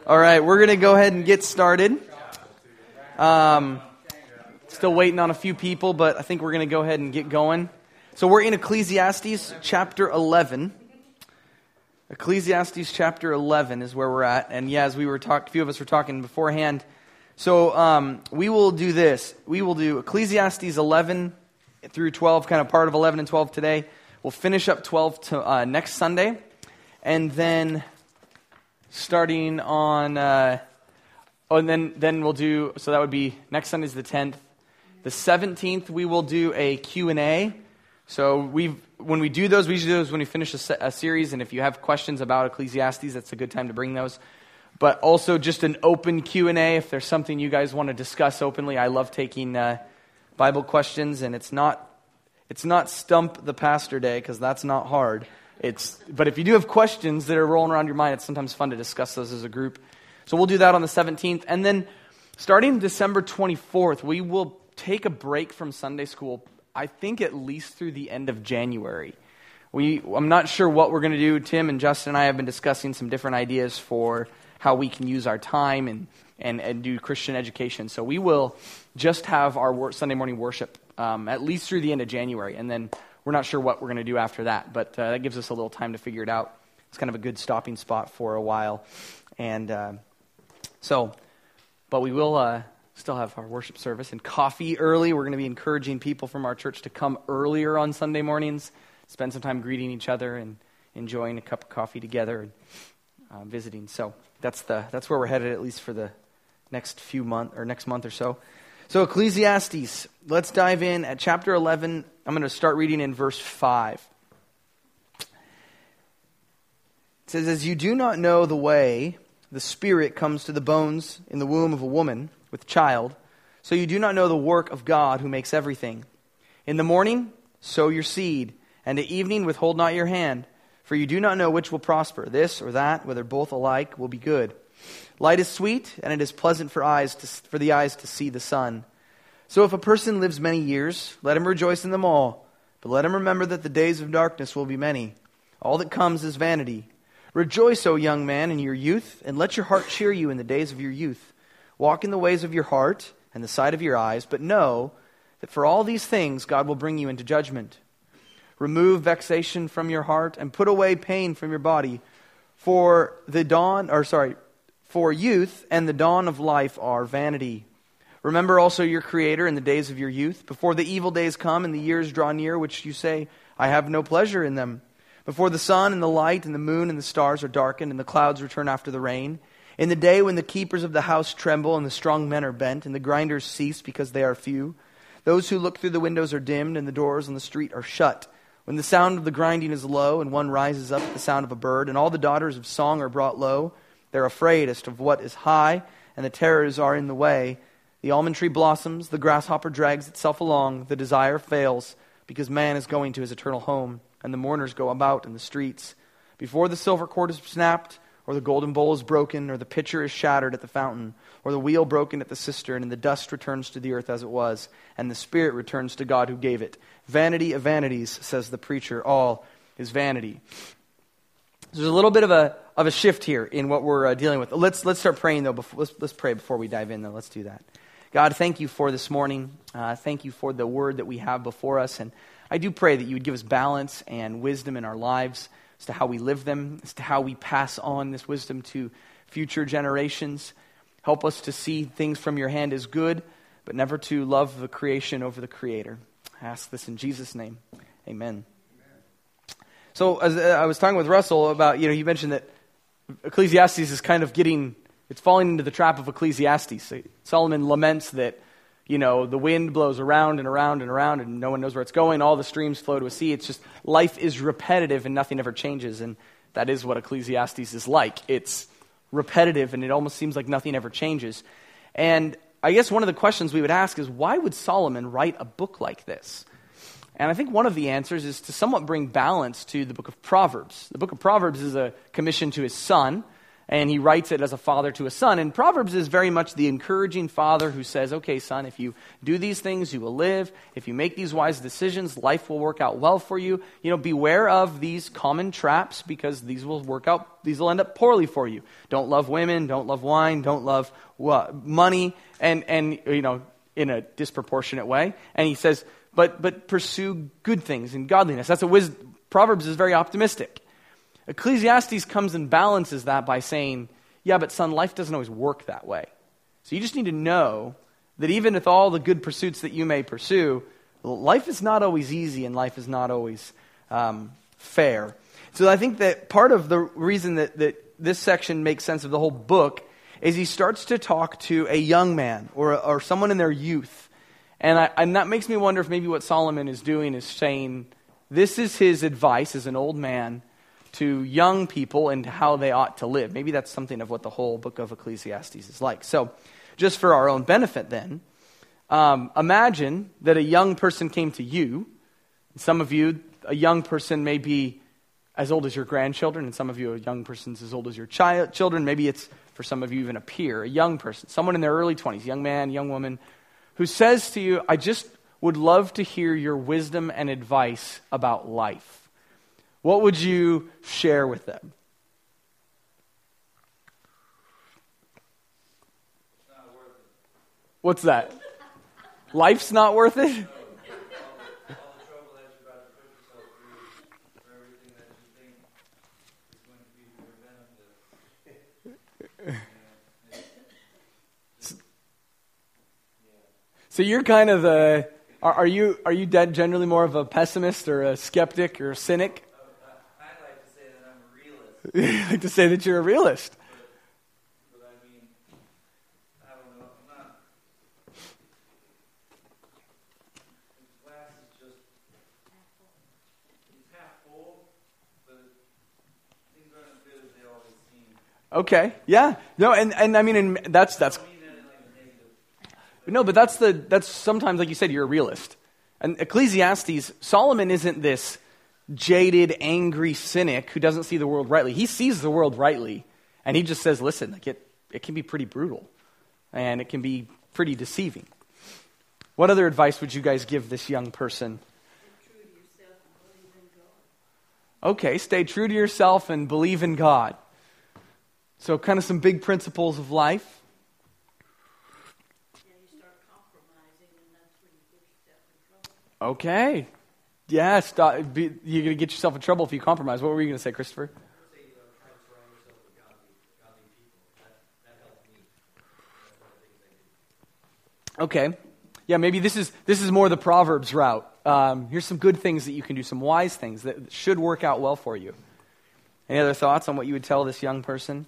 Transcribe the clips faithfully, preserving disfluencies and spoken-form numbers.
All right, we're going to go ahead and get started. Um, still waiting on a few people, but I think we're going to go ahead and get going. So we're in Ecclesiastes chapter eleven. Ecclesiastes chapter eleven is where we're at. And yeah, as we were talking, a few of us were talking beforehand. So um, we will do this. We will do Ecclesiastes eleven through twelve, kind of part of eleven and twelve today. We'll finish up twelve to uh, next Sunday. And then starting on, uh, oh, and then, then we'll do, so that would be, next Sunday's the tenth. The seventeenth, we will do a Q and A. So we, when we do those, we usually do those when we finish a, se- a series, and if you have questions about Ecclesiastes, that's a good time to bring those. But also just an open Q and A, if there's something you guys want to discuss openly. I love taking uh, Bible questions, and it's not, it's not Stump the Pastor Day, because that's not hard. It's, but if you do have questions that are rolling around your mind, it's sometimes fun to discuss those as a group. So we'll do that on the seventeenth. And then starting December twenty-fourth, we will take a break from Sunday school, I think at least through the end of January. We, I'm not sure what we're going to do. Tim and Justin and I have been discussing some different ideas for how we can use our time and, and, and do Christian education. So we will just have our wor- Sunday morning worship um, at least through the end of January. And then we're not sure what we're going to do after that, but uh, that gives us a little time to figure it out. It's kind of a good stopping spot for a while. And uh, so, but we will uh, still have our worship service and coffee early. We're going to be encouraging people from our church to come earlier on Sunday mornings, spend some time greeting each other and enjoying a cup of coffee together and uh, visiting. So that's the that's where we're headed, at least for the next few month or next month or so. So Ecclesiastes, let's dive in at chapter eleven. I'm going to start reading in verse five. It says, "As you do not know the way the Spirit comes to the bones in the womb of a woman with child, so you do not know the work of God who makes everything. In the morning, sow your seed, and at evening withhold not your hand, for you do not know which will prosper, this or that, whether both alike will be good. Light is sweet, and it is pleasant for eyes to, for the eyes to see the sun. So if a person lives many years, let him rejoice in them all. But let him remember that the days of darkness will be many. All that comes is vanity. Rejoice, O young man, in your youth, and let your heart cheer you in the days of your youth. Walk in the ways of your heart and the sight of your eyes, but know that for all these things God will bring you into judgment. Remove vexation from your heart and put away pain from your body. For the dawn, or sorry, For youth and the dawn of life are vanity. Remember also your Creator in the days of your youth, before the evil days come and the years draw near, which you say, I have no pleasure in them. Before the sun and the light and the moon and the stars are darkened and the clouds return after the rain. In the day when the keepers of the house tremble and the strong men are bent and the grinders cease because they are few. Those who look through the windows are dimmed and the doors on the street are shut. When the sound of the grinding is low and one rises up at the sound of a bird and all the daughters of song are brought low. They're afraid as to what is high, and the terrors are in the way. The almond tree blossoms, the grasshopper drags itself along, the desire fails, because man is going to his eternal home, and the mourners go about in the streets. Before the silver cord is snapped, or the golden bowl is broken, or the pitcher is shattered at the fountain, or the wheel broken at the cistern, and the dust returns to the earth as it was, and the spirit returns to God who gave it. Vanity of vanities, says the preacher, all is vanity." There's a little bit of a of a shift here in what we're uh, dealing with. Let's let's start praying though. Before, let's let's pray before we dive in though. Let's do that. God, thank you for this morning. Uh, thank you for the word that we have before us, and I do pray that you would give us balance and wisdom in our lives as to how we live them, as to how we pass on this wisdom to future generations. Help us to see things from your hand as good, but never to love the creation over the Creator. I ask this in Jesus' name. Amen. So as I was talking with Russell about, you know, you mentioned that Ecclesiastes is kind of getting, it's falling into the trap of Ecclesiastes. Solomon laments that, you know, the wind blows around and around and around and no one knows where it's going. All the streams flow to a sea. It's just, life is repetitive and nothing ever changes. And that is what Ecclesiastes is like. It's repetitive and it almost seems like nothing ever changes. And I guess one of the questions we would ask is, why would Solomon write a book like this? And I think one of the answers is to somewhat bring balance to the book of Proverbs. The book of Proverbs is a commission to his son, And he writes it as a father to a son. And Proverbs is very much the encouraging father who says, okay, son, if you do these things, you will live. If you make these wise decisions, life will work out well for you. You know, beware of these common traps because these will work out, these will end up poorly for you. Don't love women, don't love wine, don't love uh, money, and, and, you know, in a disproportionate way. And he says, but, but pursue good things and godliness. That's a wisdom. Proverbs is very optimistic. Ecclesiastes comes and balances that by saying, yeah, but son, life doesn't always work that way. So you just need to know that even with all the good pursuits that you may pursue, life is not always easy and life is not always um, fair. So I think that part of the reason that, that this section makes sense of the whole book is he starts to talk to a young man or, or someone in their youth. And, I, and that makes me wonder if maybe what Solomon is doing is saying, this is his advice as an old man to young people and how they ought to live. Maybe that's something of what the whole book of Ecclesiastes is like. So just for our own benefit then, um, imagine that a young person came to you. Some of you, a young person may be as old as your grandchildren, and some of you, a young person's as old as your child, children. Maybe it's, for some of you, even a peer, a young person, someone in their early twenties, young man, young woman, who says to you, I just would love to hear your wisdom and advice about life. What would you share with them? It's not worth it. What's that? Life's not worth it? No. All, all the trouble that you're about to put yourself through for everything that you think is going to be for your benefit. So you're kind of the, are, are you are you dead generally more of a pessimist or a skeptic or a cynic? I'd like to say that I'm a realist. You like to say that you're a realist. But, but I mean, I don't know. I'm not. The glass is just it's half full, but things aren't as good as they always seem. Okay, yeah, no, and, and I mean, and that's that's. I don't mean that in like a negative. No, but that's the that's sometimes, like you said, you're a realist. And Ecclesiastes, Solomon isn't this jaded, angry cynic who doesn't see the world rightly. He sees the world rightly, and he just says, listen, like it, it can be pretty brutal, and it can be pretty deceiving. What other advice would you guys give this young person? Stay true to yourself and believe in God. Okay, stay true to yourself and believe in God. So kind of some big principles of life. And you start compromising, and that's when you get yourself in trouble. Okay. Yeah, stop, be, you're going to get yourself in trouble if you compromise. What were you going to say, Christopher? I would say, you know, try to surround yourself with godly, godly people. That, that helped me. That's one of the things I did. Okay. Yeah, maybe this is this is more the Proverbs route. Um, here's some good things that you can do, some wise things that should work out well for you. Any other thoughts on what you would tell this young person?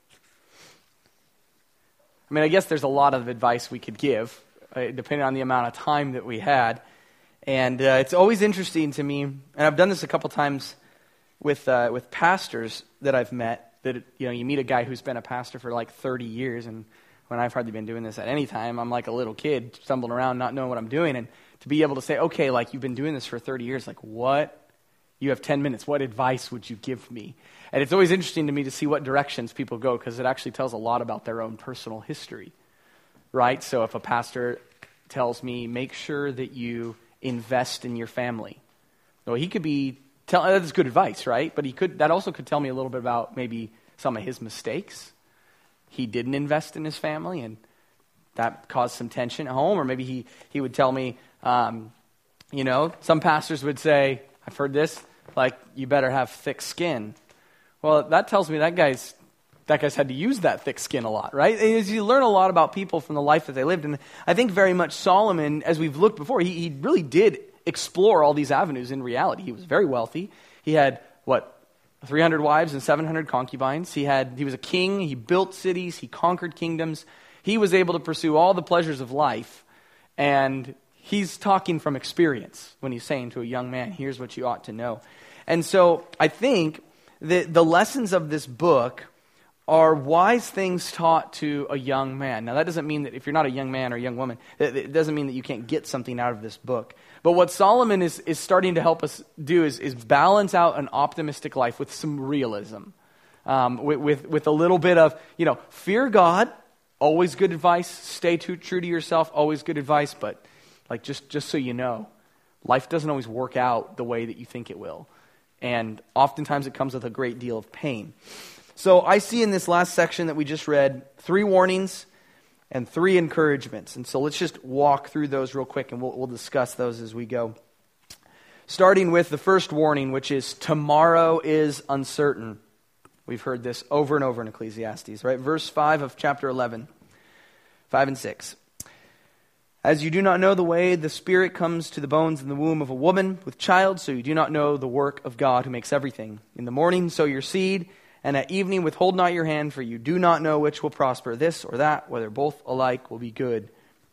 I mean, I guess there's a lot of advice we could give, uh, depending on the amount of time that we had. And uh, it's always interesting to me, and I've done this a couple times with uh, with pastors that I've met, that, you know, you meet a guy who's been a pastor for like thirty years, and when I've hardly been doing this at any time, I'm like a little kid stumbling around not knowing what I'm doing. And to be able to say, okay, like you've been doing this for thirty years, like what? You have ten minutes. What advice would you give me? And it's always interesting to me to see what directions people go, because it actually tells a lot about their own personal history, right? So if a pastor tells me, make sure that you invest in your family. Well, he could be, tell, that's good advice, right? But he could, that also could tell me a little bit about maybe some of his mistakes. He didn't invest in his family, and that caused some tension at home. Or maybe he, he would tell me, um, you know, some pastors would say, I've heard this, like, you better have thick skin. Well, that tells me that guy's that guy's had to use that thick skin a lot, right? As you learn a lot about people from the life that they lived. And I think very much Solomon, as we've looked before, he, he really did explore all these avenues in reality. He was very wealthy. He had, what, three hundred wives and seven hundred concubines. He had he was a king. He built cities. He conquered kingdoms. He was able to pursue all the pleasures of life. And he's talking from experience when he's saying to a young man, here's what you ought to know. And so I think that the lessons of this book are wise things taught to a young man. Now, that doesn't mean that if you're not a young man or a young woman, it doesn't mean that you can't get something out of this book. But what Solomon is, is starting to help us do is, is balance out an optimistic life with some realism, um, with, with, with a little bit of, you know, fear God, always good advice. Stay too, true to yourself, always good advice. But like just, just so you know, life doesn't always work out the way that you think it will. And oftentimes it comes with a great deal of pain. So I see in this last section that we just read three warnings and three encouragements. And so let's just walk through those real quick, and we'll, we'll discuss those as we go. Starting with the first warning, which is tomorrow is uncertain. We've heard this over and over in Ecclesiastes, right? Verse five of chapter eleven, five and six. As you do not know the way the Spirit comes to the bones in the womb of a woman with child, so you do not know the work of God who makes everything. In the morning sow your seed, and at evening withhold not your hand, for you do not know which will prosper, this or that, whether both alike will be good.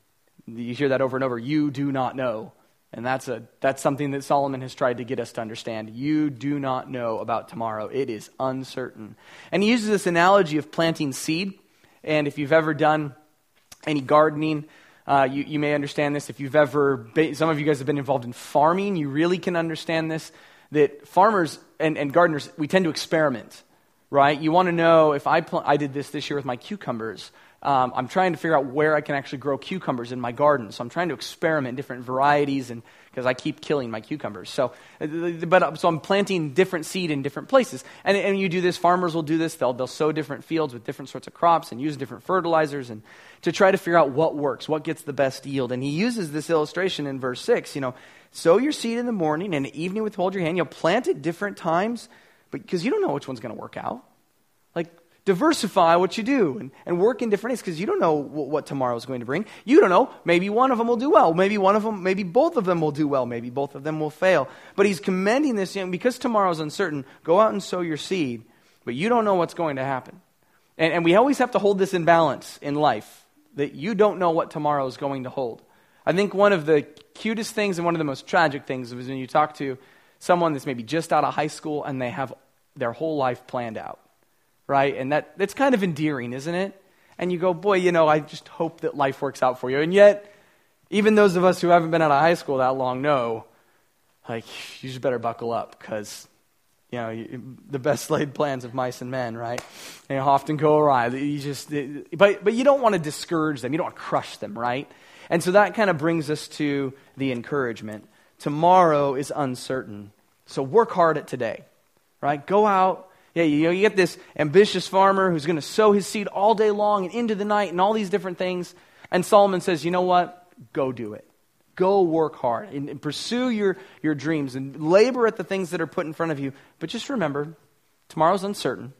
You hear that over and over. You do not know. And that's a that's something that Solomon has tried to get us to understand. You do not know about tomorrow. It is uncertain. And he uses this analogy of planting seed. And if you've ever done any gardening, uh, you, you may understand this. If you've ever, been, some of you guys have been involved in farming, you really can understand this, that farmers and, and gardeners, we tend to experiment, right? You want to know, if I pl- I did this this year with my cucumbers. Um, I'm trying to figure out where I can actually grow cucumbers in my garden. So I'm trying to experiment different varieties, and because I keep killing my cucumbers. So, but so I'm planting different seed in different places. And and you do this. Farmers will do this. They'll they'll sow different fields with different sorts of crops and use different fertilizers, and to try to figure out what works, what gets the best yield. And he uses this illustration in verse six. You know, sow your seed in the morning, and at evening withhold your hand. You'll plant at different times, but because you don't know which one's going to work out. Like, diversify what you do and, and work in different ways, because you don't know what, what tomorrow is going to bring. You don't know. Maybe one of them will do well. Maybe one of them, maybe both of them will do well. Maybe both of them will fail. But he's commending this, you know, because tomorrow is uncertain, go out and sow your seed, but you don't know what's going to happen. And, and we always have to hold this in balance in life, that you don't know what tomorrow is going to hold. I think one of the cutest things and one of the most tragic things is when you talk to someone that's maybe just out of high school and they have their whole life planned out. Right? And that that's kind of endearing, isn't it? And you go, boy, you know, I just hope that life works out for you. And yet, even those of us who haven't been out of high school that long know, like, you just better buckle up, because, you know, you, the best laid plans of mice and men, right? They often go awry. You just, but but you don't want to discourage them. You don't want to crush them, right? And so that kind of brings us to the encouragement. Tomorrow is uncertain, so work hard at today, right? Go out. Yeah, you know, you get this ambitious farmer who's going to sow his seed all day long and into the night and all these different things. And Solomon says, you know what? Go do it. Go work hard and, and pursue your, your dreams and labor at the things that are put in front of you. But just remember, tomorrow's uncertain,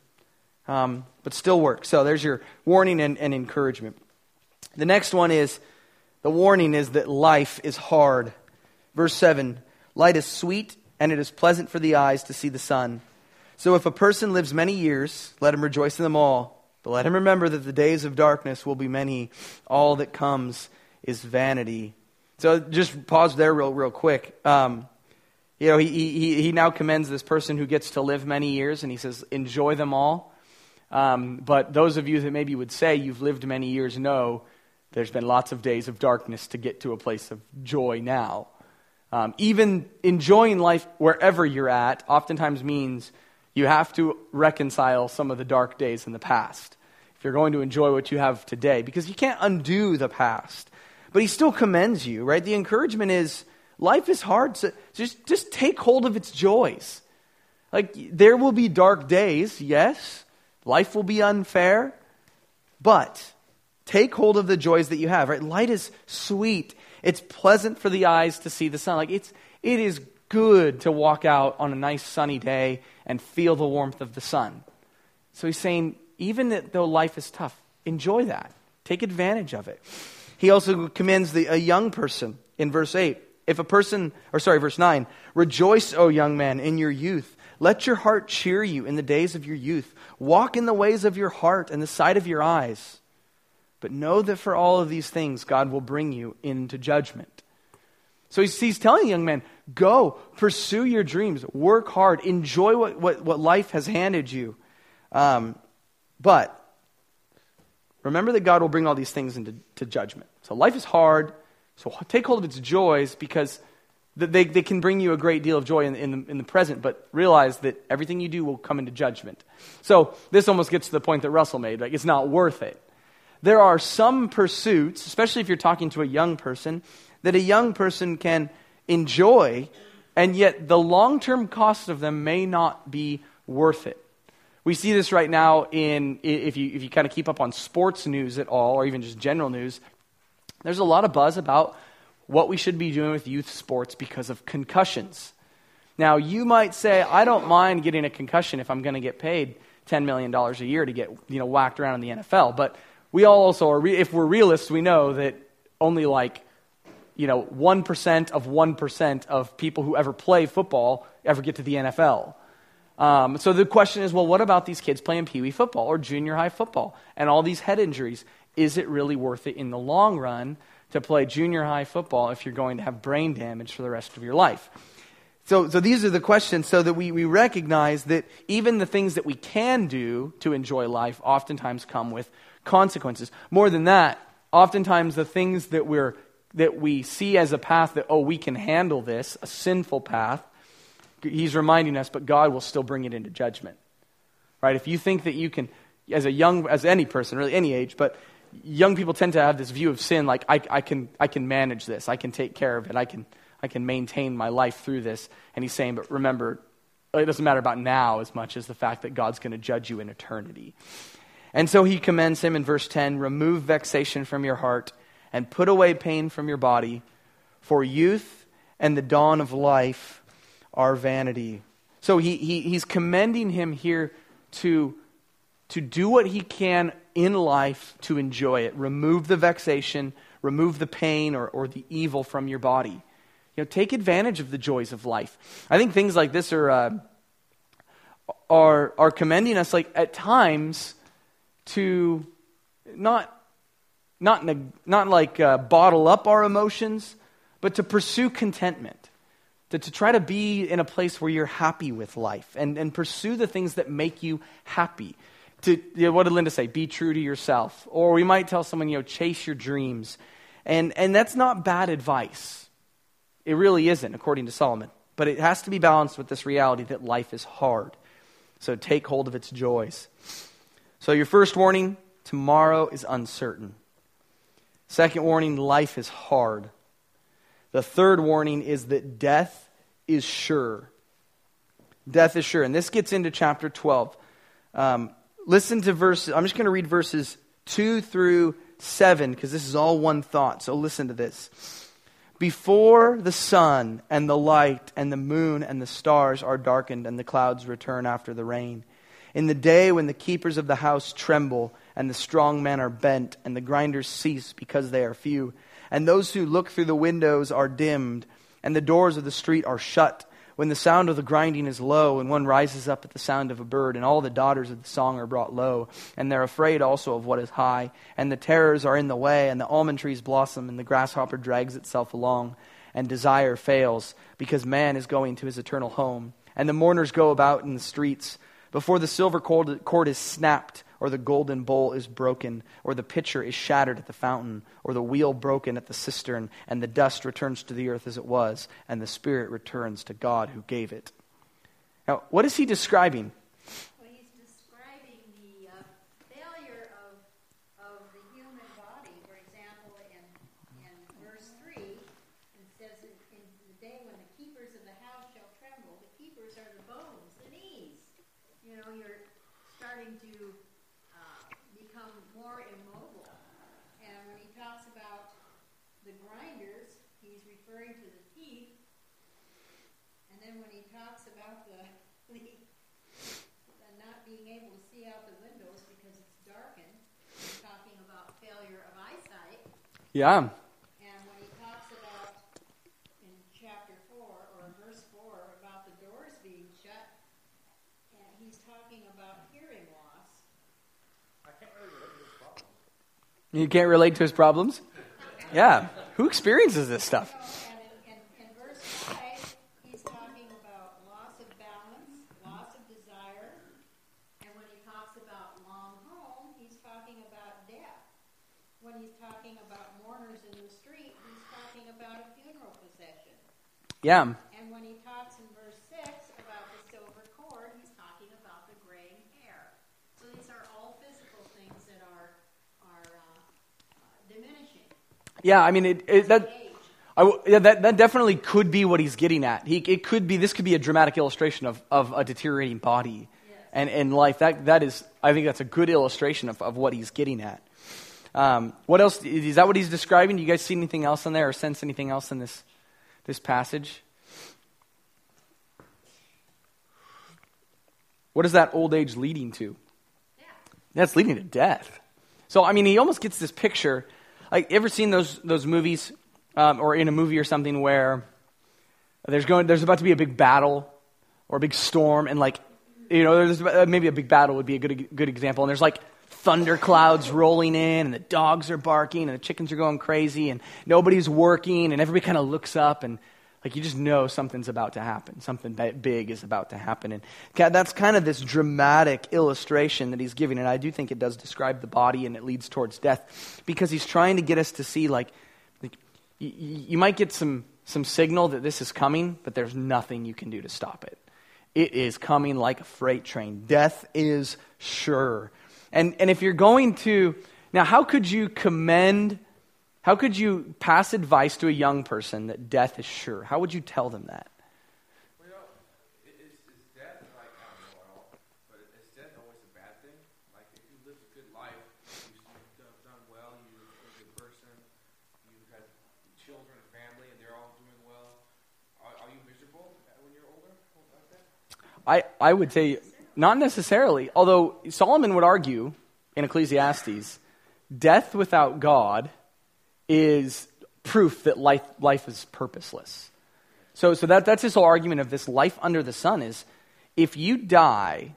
um, but still work. So there's your warning and, and encouragement. The next one is, the warning is that life is hard. Verse seven, light is sweet and it is pleasant for the eyes to see the sun. So if a person lives many years, let him rejoice in them all. But let him remember that the days of darkness will be many. All that comes is vanity. So just pause there real real quick. Um, you know, he, he he now commends this person who gets to live many years, and he says, enjoy them all. Um, but those of you that maybe would say you've lived many years know there's been lots of days of darkness to get to a place of joy now. Um, even enjoying life wherever you're at oftentimes means you have to reconcile some of the dark days in the past if you're going to enjoy what you have today, because you can't undo the past. But he still commends you, right? The encouragement is, life is hard, so just, just take hold of its joys. Like, there will be dark days, yes. Life will be unfair, but take hold of the joys that you have, right? Light is sweet. It's pleasant for the eyes to see the sun. Like, it's, it is good to walk out on a nice sunny day and feel the warmth of the sun. So he's saying, even though life is tough, enjoy that. Take advantage of it. He also commends the, a young person in verse eight. If a person, or sorry, verse nine, rejoice, O young man, in your youth. Let your heart cheer you in the days of your youth. Walk in the ways of your heart and the sight of your eyes. But know that for all of these things, God will bring you into judgment. So he's, he's telling the young man, go, pursue your dreams, work hard, enjoy what, what, what life has handed you. Um, but remember that God will bring all these things into to judgment. So life is hard, so take hold of its joys, because That they, they can bring you a great deal of joy in, in, the, in the present, but realize that everything you do will come into judgment. So this almost gets to the point that Russell made. Like, it's not worth it. There are some pursuits, especially if you're talking to a young person, that a young person can enjoy, and yet the long-term cost of them may not be worth it. We see this right now in, if you if you kind of keep up on sports news at all, or even just general news, there's a lot of buzz about what we should be doing with youth sports because of concussions. Now, you might say, I don't mind getting a concussion if I'm going to get paid ten million dollars a year to get, you know, whacked around in the N F L. But we all also are, re- if we're realists, we know that only like, you know, one percent of one percent of people who ever play football ever get to the N F L. Um, so the question is, well, what about these kids playing Pee Wee football or junior high football and all these head injuries? Is it really worth it in the long run to play junior high football if you're going to have brain damage for the rest of your life? So, so these are the questions, so that we, we recognize that even the things that we can do to enjoy life oftentimes come with consequences. More than that, oftentimes the things that we're that we see as a path that, oh, we can handle this, a sinful path, he's reminding us, but God will still bring it into judgment. Right? If you think that you can, as a young, as any person, really any age, but young people tend to have this view of sin, like I, I can, I can manage this, I can take care of it, I can, I can maintain my life through this. And he's saying, but remember, it doesn't matter about now as much as the fact that God's going to judge you in eternity. And so he commends him in verse ten, remove vexation from your heart and put away pain from your body, for youth and the dawn of life are vanity. So he, he he's commending him here to, to do what he can in life to enjoy it. Remove the vexation, remove the pain or, or the evil from your body. You know, take advantage of the joys of life. I think things like this are uh, are are commending us, like at times, to not not neg- not like uh, bottle up our emotions, but to pursue contentment. To, to try to be in a place where you're happy with life and, and pursue the things that make you happy. To, you know, what did Linda say? Be true to yourself. Or we might tell someone, you know, chase your dreams. And, and that's not bad advice. It really isn't, according to Solomon. But it has to be balanced with this reality that life is hard. So take hold of its joys. So your first warning, tomorrow is uncertain. Second warning, life is hard. The third warning is that death is sure. Death is sure. And this gets into chapter twelve. Um, listen to verses. I'm just going to read verses two through seven because this is all one thought. So listen to this. Before the sun and the light and the moon and the stars are darkened and the clouds return after the rain, in the day when the keepers of the house tremble and the strong men are bent and the grinders cease because they are few, and those who look through the windows are dimmed, and the doors of the street are shut, when the sound of the grinding is low, and one rises up at the sound of a bird, and all the daughters of the song are brought low, and they're afraid also of what is high, and the terrors are in the way, and the almond trees blossom, and the grasshopper drags itself along, and desire fails, because man is going to his eternal home, and the mourners go about in the streets, before the silver cord, cord is snapped, or the golden bowl is broken, or the pitcher is shattered at the fountain, or the wheel broken at the cistern, and the dust returns to the earth as it was, and the spirit returns to God who gave it. Now, what is he describing? Well, he's describing the uh, failure of of the human body. For example, in in verse three, it says, in, in the day when the keepers of the house shall tremble, the keepers are the bones, the knees. You know, you're starting to become more immobile. And when he talks about the grinders, he's referring to the teeth. And then when he talks about the, the, the not being able to see out the windows because it's darkened, he's talking about failure of eyesight. Yeah. And when he talks about in chapter four or verse four about the doors being shut, and he's talking about hearing loss. You can't relate to his problems? Yeah. Who experiences this stuff? And in, in, in verse five, he's talking about loss of balance, loss of desire. And when he talks about long home, he's talking about death. When he's talking about mourners in the street, he's talking about a funeral procession. Yeah. And when he talks in verse six about the silver cord, he's talking about the graying hair. So these are all physical things that are are uh, uh, diminishing. Yeah, I mean, it, it, that, Age. I w yeah, that that definitely could be what he's getting at. He, it could be this could be a dramatic illustration of, of a deteriorating body, Yes. and and life. That that is, I think that's a good illustration of, of what he's getting at. Um, what else is that? What he's describing? Do you guys see anything else in there, or sense anything else in this this passage? What is that old age leading to? Yeah. That's leading to death. So I mean, he almost gets this picture. Like, ever seen those those movies, um, or in a movie or something where there's going there's about to be a big battle or a big storm, and like, you know, there's uh, maybe a big battle would be a good good example, and there's like thunder clouds rolling in, and the dogs are barking, and the chickens are going crazy, and nobody's working, and everybody kind of looks up, and like, you just know something's about to happen. Something big is about to happen. And that's kind of this dramatic illustration that he's giving. And I do think it does describe the body, and it leads towards death, because he's trying to get us to see, like, like you, you might get some, some signal that this is coming, but there's nothing you can do to stop it. It is coming like a freight train. Death is sure. And, and if you're going to... Now, how could you commend... How could you pass advice to a young person that death is sure? How would you tell them that? Well, is, is death, like, I don't know at all, but is death always a bad thing? Like, if you live a good life, you've done, done well, you're a good person, you've had children and family, and they're all doing well, are, are you miserable when you're older like that? I, I would say not necessarily, although Solomon would argue in Ecclesiastes, death without God is proof that life life is purposeless. So so that that's his whole argument of this life under the sun is, if you die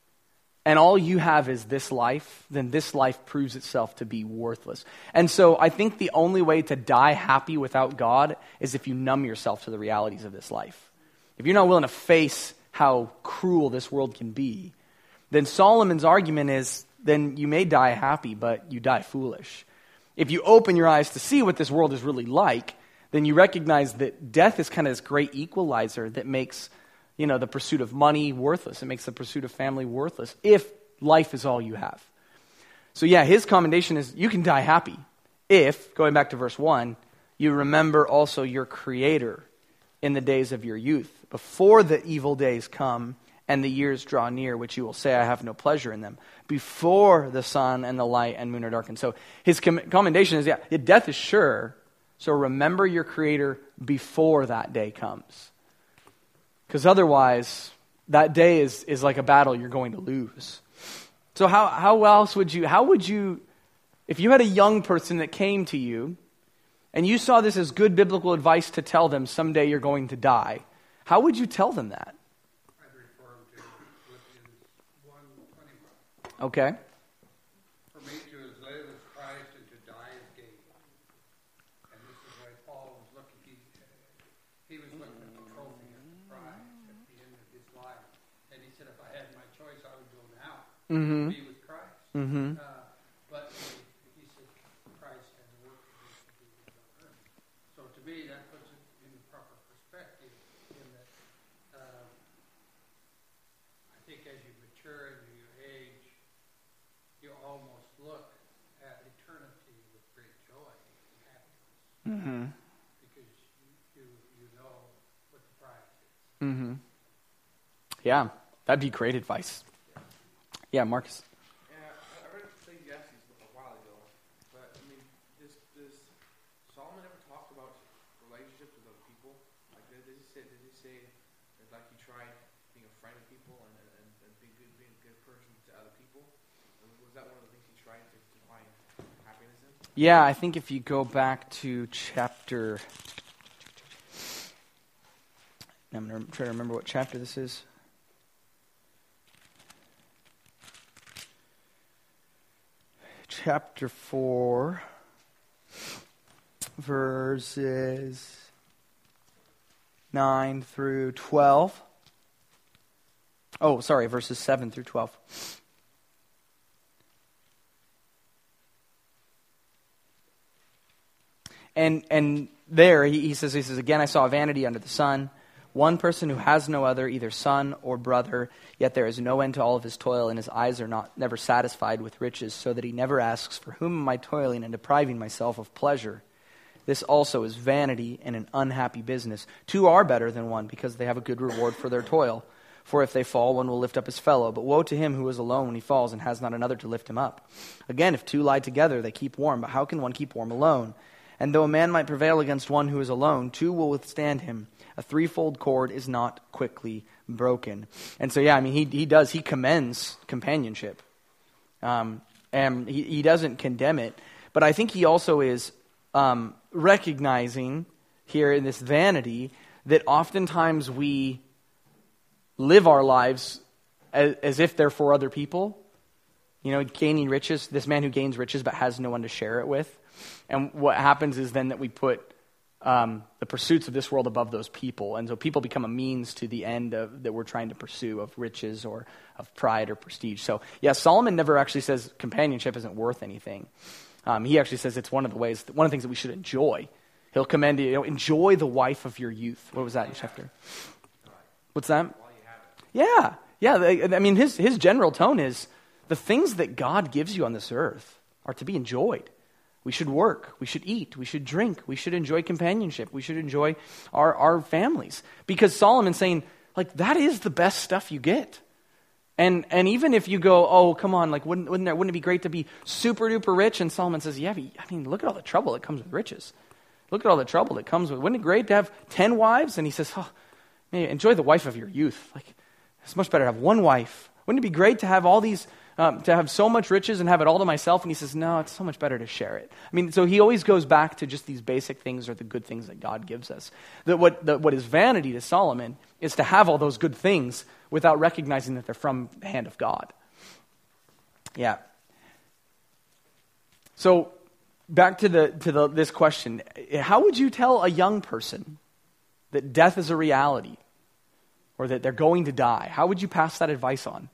and all you have is this life, then this life proves itself to be worthless. And so I think the only way to die happy without God is if you numb yourself to the realities of this life. If you're not willing to face how cruel this world can be, then Solomon's argument is, then you may die happy, but you die foolish. If you open your eyes to see what this world is really like, then you recognize that death is kind of this great equalizer that makes, you know, the pursuit of money worthless. It makes the pursuit of family worthless if life is all you have. So yeah, his commendation is you can die happy if, going back to verse one, you remember also your Creator in the days of your youth, before the evil days come and the years draw near, which you will say, I have no pleasure in them, before the sun and the light and moon are darkened. So his com- commendation is, yeah, death is sure, so remember your Creator before that day comes. Because otherwise, that day is, is like a battle you're going to lose. So how, how else would you, how would you, if you had a young person that came to you, and you saw this as good biblical advice to tell them someday you're going to die, how would you tell them that? Okay. For me to live as Christ and to die as gain. And this is why Paul was looking, he, he was looking at the trophy of the prize at the end of his life. And he said, if I had my choice, I would go now. Mm-hmm. Be with Christ. Mm-hmm. Uh, but he, he said, Christ has work for us to do on earth. So to me, that puts it in the proper perspective in that uh, I think as you mature and you age, you almost look at eternity with great joy and happiness. Mm-hmm. Because you, you, you know what the prize is. Mm-hmm. Yeah, that'd be great advice. Yeah, Marcus. Yeah, I read Ecclesiastes a while ago, but I mean, does, does Solomon ever talk about relationships with other people? Like, did he say, did he say that, like, he tried being a friend of people and, and, and being, good, being a good person to other people? Was that one of the things he tried to, to find happiness in? Yeah, I think if you go back to chapter... I'm going to try to remember what chapter this is. Chapter four, verses nine through twelve. Oh, sorry, verses seven through twelve. and and there he, he says, he says, again, I saw vanity under the sun, one person who has no other, either son or brother, yet there is no end to all of his toil, and his eyes are not never satisfied with riches, so that he never asks, for whom am I toiling and depriving myself of pleasure? This also is vanity and an unhappy business. Two are better than one, because they have a good reward for their toil. For if they fall, one will lift up his fellow. But woe to him who is alone when he falls and has not another to lift him up. Again, if two lie together, they keep warm. But how can one keep warm alone? And though a man might prevail against one who is alone, two will withstand him. A threefold cord is not quickly broken. And so, yeah, I mean, he he does. He commends companionship. Um, and he, he doesn't condemn it. But I think he also is um, recognizing here in this vanity that oftentimes we live our lives as, as if they're for other people. You know, gaining riches, this man who gains riches but has no one to share it with. And what happens is then that we put um, the pursuits of this world above those people. And so people become a means to the end of, that we're trying to pursue of riches or of pride or prestige. So, yeah, Solomon never actually says companionship isn't worth anything. Um, he actually says it's one of the ways, one of the things that we should enjoy. He'll commend, you know, enjoy the wife of your youth. What was that in chapter? What's that? Yeah, yeah. I mean, his his general tone is the things that God gives you on this earth are to be enjoyed. We should work. We should eat. We should drink. We should enjoy companionship. We should enjoy our, our families. Because Solomon's saying, like, that is the best stuff you get. And and even if you go, oh, come on, like, wouldn't wouldn't, there, wouldn't it be great to be super duper rich? And Solomon says, yeah, but, I mean, look at all the trouble that comes with riches. Look at all the trouble that comes with, wouldn't it be great to have ten wives? And he says, oh, man, enjoy the wife of your youth. Like, it's much better to have one wife. Wouldn't it be great to have all these, um, to have so much riches and have it all to myself? And he says, no, it's so much better to share it. I mean, so he always goes back to just these basic things or the good things that God gives us. That what the, what is vanity to Solomon is to have all those good things without recognizing that they're from the hand of God. Yeah. So back to the to the this question: how would you tell a young person that death is a reality? Or that they're going to die? How would you pass that advice on?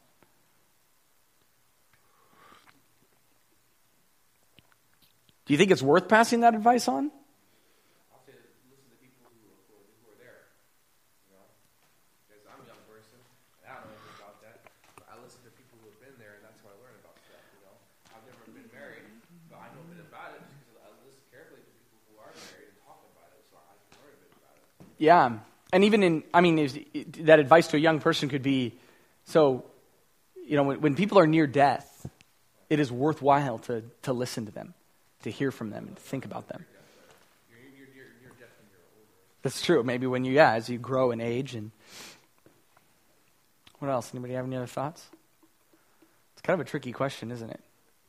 Do you think it's worth passing that advice on? I'll say listen to people who are, who are, who are there. You know, because I'm a young person, and I don't know anything about that. But I listen to people who have been there, and that's how I learn about stuff. You know, I've never been married, but I know a bit about it just because I listen carefully to people who are married and talk about it, so I can learn a bit about it. Yeah. And even in, I mean, is, that advice to a young person could be, so, you know, when, when people are near death, it is worthwhile to, to listen to them, to hear from them, and to think about them. You're, you're, you're, you're death when you're older. That's true. Maybe when you, yeah, as you grow in age. And what else? Anybody have any other thoughts? It's kind of a tricky question, isn't it?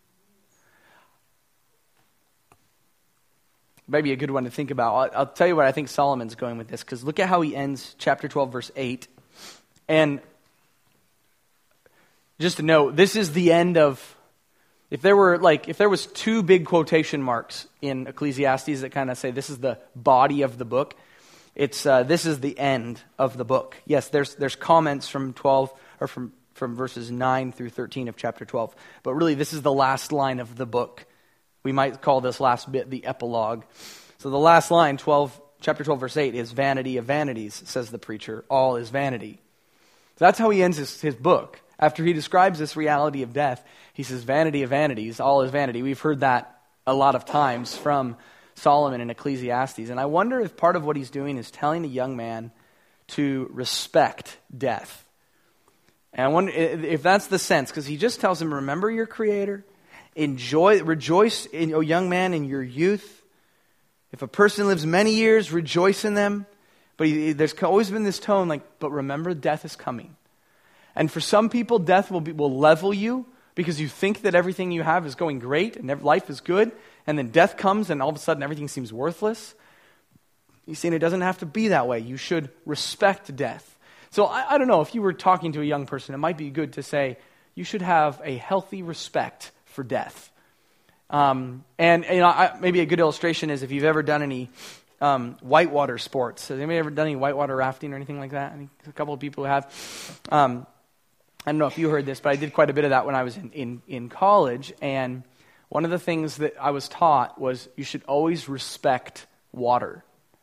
Maybe a good one to think about. I'll, I'll tell you what I think Solomon's going with this, because look at how he ends chapter twelve, verse eight. And just to note, this is the end of, if there were like, if there was two big quotation marks in Ecclesiastes that kind of say this is the body of the book, it's uh, this is the end of the book. Yes, there's there's comments from twelve or from from verses nine through thirteen of chapter twelve, but really this is the last line of the book. We might call this last bit the epilogue. So the last line, twelve, chapter twelve, verse eight, is vanity of vanities, says the preacher. All is vanity. So that's how he ends his, his book. After he describes this reality of death, he says, vanity of vanities, all is vanity. We've heard that a lot of times from Solomon in Ecclesiastes. And I wonder if part of what he's doing is telling a young man to respect death. And I wonder if that's the sense, because he just tells him, remember your Creator. Enjoy, rejoice, in, O young man, in your youth. If a person lives many years, rejoice in them. But he, there's always been this tone like, but remember, death is coming. And for some people, death will be, will level you because you think that everything you have is going great and life is good. And then death comes and all of a sudden everything seems worthless. You see, and it doesn't have to be that way. You should respect death. So I, I don't know, if you were talking to a young person, it might be good to say, you should have a healthy respect for death. Um, and you know, I, maybe a good illustration is if you've ever done any um, whitewater sports. Has anybody ever done any whitewater rafting or anything like that? I think a couple of people who have. Um, I don't know if you heard this, but I did quite a bit of that when I was in, in, in college. And one of the things that I was taught was you should always respect water.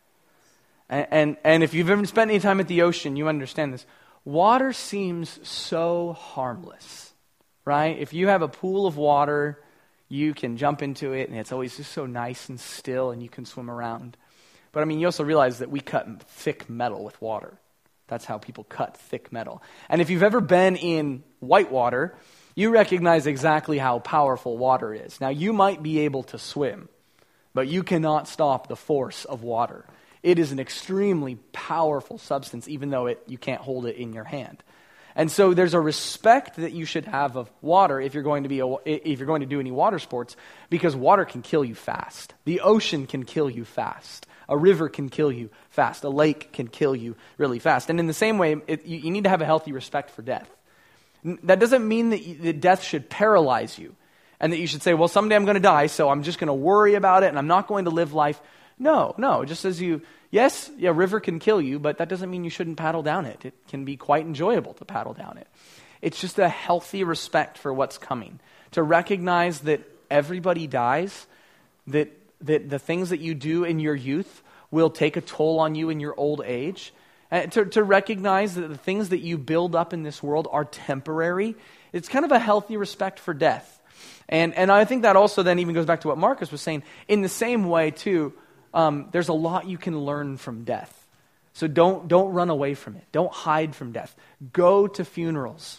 And, and, and if you've ever spent any time at the ocean, you understand this. Water seems so harmless, right? If you have a pool of water, you can jump into it, and it's always just so nice and still, and you can swim around. But I mean, you also realize that we cut thick metal with water. That's how people cut thick metal. And if you've ever been in whitewater, you recognize exactly how powerful water is. Now, you might be able to swim, but you cannot stop the force of water. It is an extremely powerful substance, even though it, you can't hold it in your hand. And so there's a respect that you should have of water if you're going to be a, if you're going to do any water sports, because water can kill you fast. The ocean can kill you fast. A river can kill you fast. A lake can kill you really fast. And in the same way, it, you, you need to have a healthy respect for death. That doesn't mean that, you, that death should paralyze you and that you should say, well, someday I'm going to die, so I'm just going to worry about it and I'm not going to live life. No, no, just as you, yes, yeah, a river can kill you, but that doesn't mean you shouldn't paddle down it. It can be quite enjoyable to paddle down it. It's just a healthy respect for what's coming, to recognize that everybody dies, that that the things that you do in your youth will take a toll on you in your old age, and to, to recognize that the things that you build up in this world are temporary. It's kind of a healthy respect for death. And and I think that also then even goes back to what Marcus was saying. In the same way, too, um, there's a lot you can learn from death. So don't don't run away from it. Don't hide from death. Go to funerals.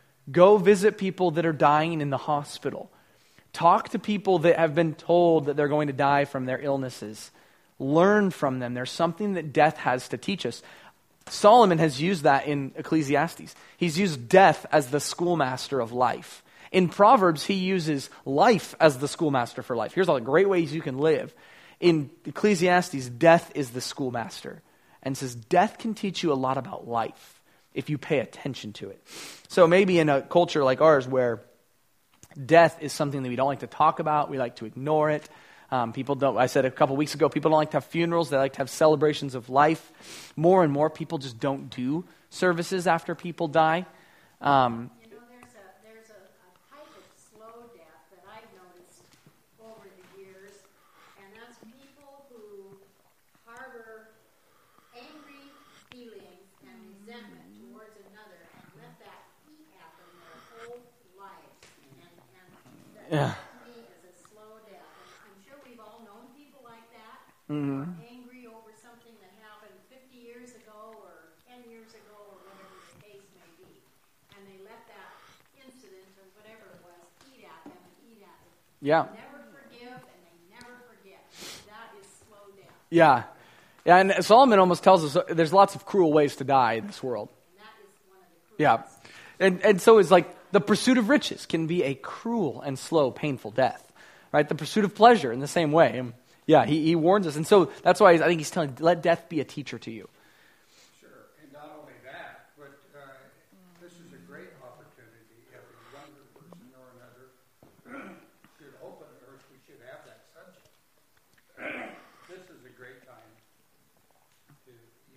Go visit people that are dying in the hospital. Talk to people that have been told that they're going to die from their illnesses. Learn from them. There's something that death has to teach us. Solomon has used that in Ecclesiastes. He's used death as the schoolmaster of life. In Proverbs, he uses life as the schoolmaster for life. Here's all the great ways you can live. In Ecclesiastes, death is the schoolmaster. And says death can teach you a lot about life if you pay attention to it. So maybe in a culture like ours where death is something that we don't like to talk about, we like to ignore it. Um, people don't, I said a couple weeks ago, people don't like to have funerals, they like to have celebrations of life. More and more people just don't do services after people die. Um, You know, there's a there's a, a type of slow death that I've noticed over the years, and that's people who harbor angry feelings and resentment towards another and let that eat at them their whole lives. And, and that, Yeah. that to me is a slow death. And I'm sure we've all known people like that, Mhm. who are angry over something that happened fifty years ago or ten years ago or whatever the case may be. And they let that incident or whatever it was eat at them and eat at them. yeah. They never forgive and they never forget. That is slow death. Yeah. Yeah, and Solomon almost tells us uh, there's lots of cruel ways to die in this world. And that is one of the Yeah. cruelest. And and so is like the pursuit of riches can be a cruel and slow, painful death. Right? The pursuit of pleasure in the same way. And yeah, he, he warns us. And so that's why I think he's telling, let death be a teacher to you. Sure, and not only that, but uh, this is a great opportunity. If a younger person or another should open, or we should have that subject. This is a great time to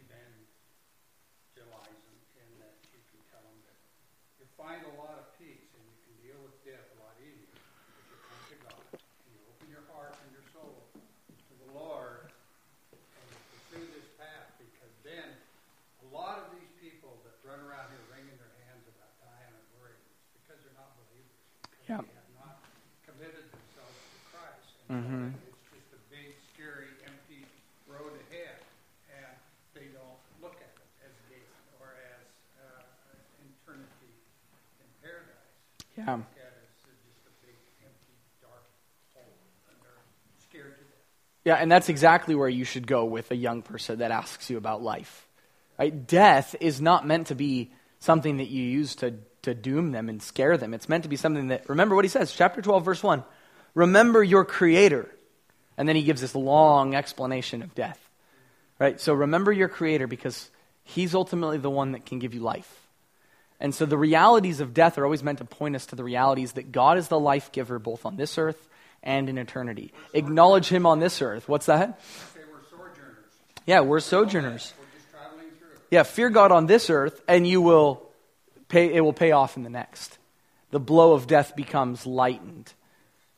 evangelize them in that you can tell them that you find a lot of peace and you can deal with death a lot easier if you come to God and you open your heart and your soul to the Lord and you pursue this path, because then a lot of these people that run around here wringing their hands about dying and worrying, it's because they're not believers, because Yeah. they have not committed themselves to Christ. And Mhm. it's just a big, scary, empty road ahead, and they don't look at it as gate or as uh, eternity in paradise. Yeah. Look at it as just a big, empty, dark hole, and they're scared to death. Yeah, and that's exactly where you should go with a young person that asks you about life. Right? Death is not meant to be something that you use to, to doom them and scare them. It's meant to be something that, remember what he says, chapter twelve, verse one. Remember your Creator. And then he gives this long explanation of death. Right? So remember your Creator, because he's ultimately the one that can give you life. And so the realities of death are always meant to point us to the realities that God is the life giver both on this earth and in eternity. Acknowledge him on this earth. What's that? Say we're sojourners. Yeah, we're sojourners. We're just traveling through. Yeah, fear God on this earth, and you will pay. It will pay off in the next. The blow of death becomes lightened,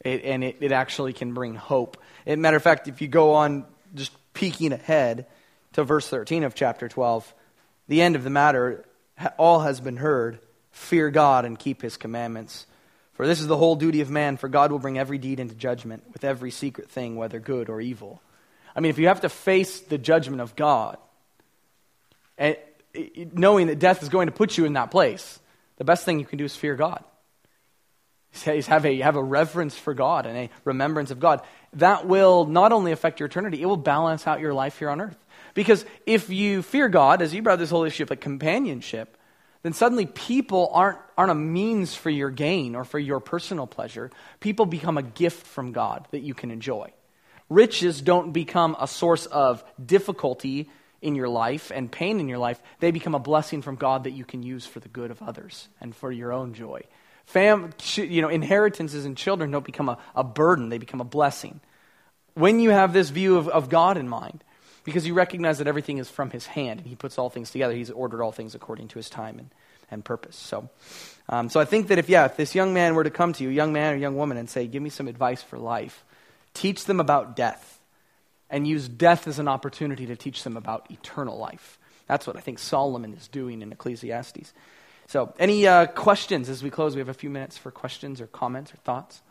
It, and it, it actually can bring hope. As a matter of fact, if you go on just peeking ahead to verse thirteen of chapter twelve, the end of the matter, all has been heard. Fear God and keep his commandments. For this is the whole duty of man, for God will bring every deed into judgment with every secret thing, whether good or evil. I mean, if you have to face the judgment of God, and knowing that death is going to put you in that place, the best thing you can do is fear God. Is have a, have a reverence for God and a remembrance of God. That will not only affect your eternity, it will balance out your life here on earth. Because if you fear God, as you brought this whole issue of like companionship, then suddenly people aren't, aren't a means for your gain or for your personal pleasure. People become a gift from God that you can enjoy. Riches don't become a source of difficulty in your life and pain in your life. They become a blessing from God that you can use for the good of others and for your own joy. Fam, you know, inheritances and children don't become a, a burden. They become a blessing. When you have this view of, of God in mind, because you recognize that everything is from his hand and he puts all things together. He's ordered all things according to his time and, and purpose. So um, so I think that if, yeah, if this young man were to come to you, young man or young woman, and say, give me some advice for life, teach them about death and use death as an opportunity to teach them about eternal life. That's what I think Solomon is doing in Ecclesiastes. So any uh, questions as we close? We have a few minutes for questions or comments or thoughts.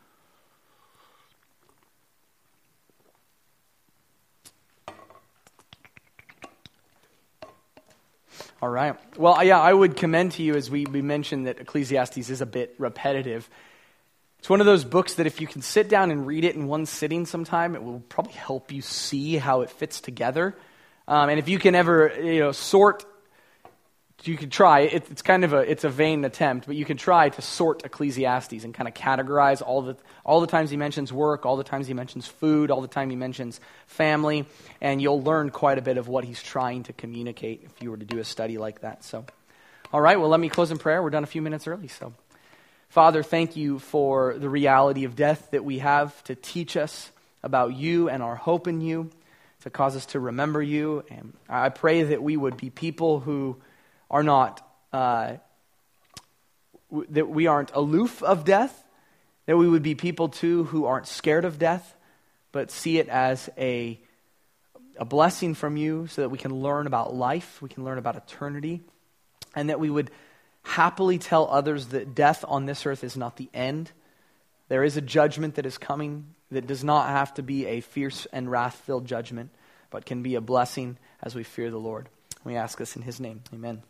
All right. Well, yeah, I would commend to you, as we, we mentioned, that Ecclesiastes is a bit repetitive. It's one of those books that if you can sit down and read it in one sitting sometime, it will probably help you see how it fits together. Um, and if you can ever, you know, sort, you could try. It, it's kind of a it's a vain attempt, but you can try to sort Ecclesiastes and kind of categorize all the all the times he mentions work, all the times he mentions food, all the time he mentions family, and you'll learn quite a bit of what he's trying to communicate if you were to do a study like that. So, all right, well, let me close in prayer. We're done a few minutes early. So, Father, thank you for the reality of death that we have to teach us about you and our hope in you, to cause us to remember you. And I pray that we would be people who are not, uh, w- that we aren't aloof of death, that we would be people too who aren't scared of death, but see it as a, a blessing from you so that we can learn about life, we can learn about eternity, and that we would happily tell others that death on this earth is not the end. There is a judgment that is coming that does not have to be a fierce and wrath-filled judgment, but can be a blessing as we fear the Lord. We ask this in his name. Amen.